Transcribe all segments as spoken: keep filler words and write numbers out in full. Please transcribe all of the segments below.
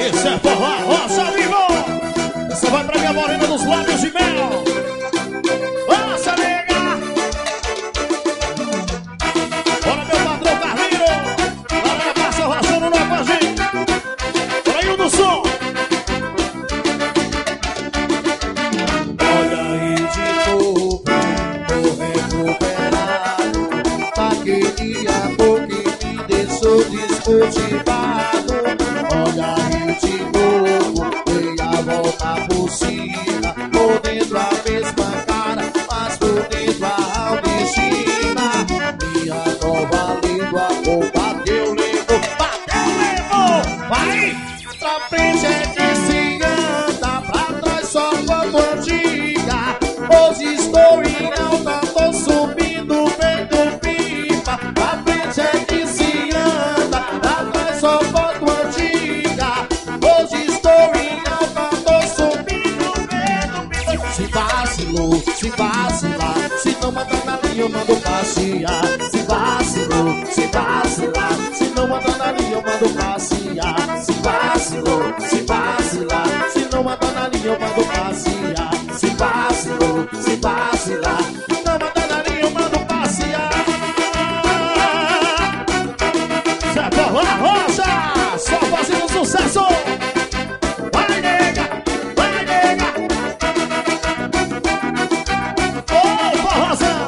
Isso é forró, roça vivo. Essa vai pra minha morena dos lábios de mel. Nossa, nega. Bora, meu patrão Carlinho. Galera, passa raçando no com a gente. Bora aí o do som. Olha aí de novo, tô recuperado daquele amor que me deixou desmotivado. Olha aí de novo, dei a volta por cima, por dentro a mesma cara, mas por dentro a autoestima. Minha nova língua, oh, bateu, levou, bateu, levou. Vai! Pra frente é que se anda, pra trás só foto antiga. Hoje estou em alta, tô subindo feito pipa. Pra frente é que se anda, pra trás só foto antiga. Hoje estou em alta, tô subindo feito pipa. Se vacilou, se vacilar, se não mandar na linha eu mando passear. Se vacilou, se vacilar, se não mandar na linha eu mando passear. Se vacilou, se vacilar, se não mandar na linha eu mando passear. Se vacilou, se vacilar, não mandar na linha eu mando passear. Zé Forró, roça. Só fazendo sucesso. Vai, nega. Vai, nega. Ô, forrozão.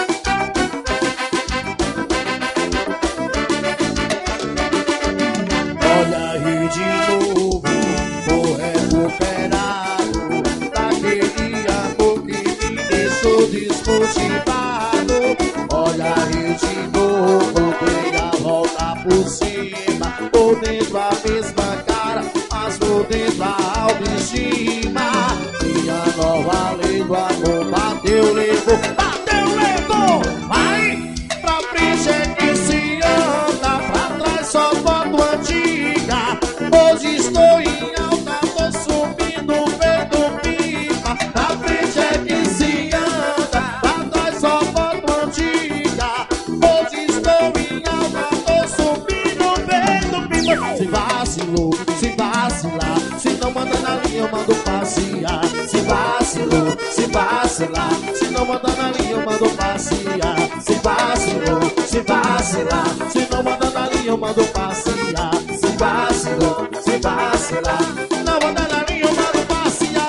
Olha aí de novo, tô recuperado daquele amor que me deixou desmotivado. Olha aí de novo, dei a volta por cima, por dentro a mesma cara, mas por dentro a autoestima. Minha nova língua, amor, bateu, levou, bateu, levou. Vai! Pra frente é que se anda, pra trás só foto antiga. Hoje estou em alta, tô subindo feito pipa. Pra frente é que se anda, pra trás só foto antiga. Hoje estou em alta, tô subindo feito pipa. Se vacilou, se vacilar, se não manda na linha eu mando passear. Se vacilou, se vacilar, se não manda na linha eu mando passear. Se vacilou, se vacilar, se não manda na linha eu mando passear. Se vacilou, se vacilar, não manda na linha eu mando passear.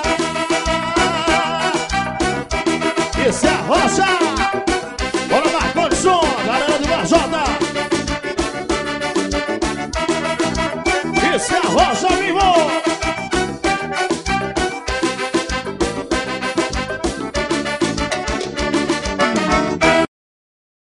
Isso é a roça. Bora lá, com o som. Galera de Vajota. Isso é a roça,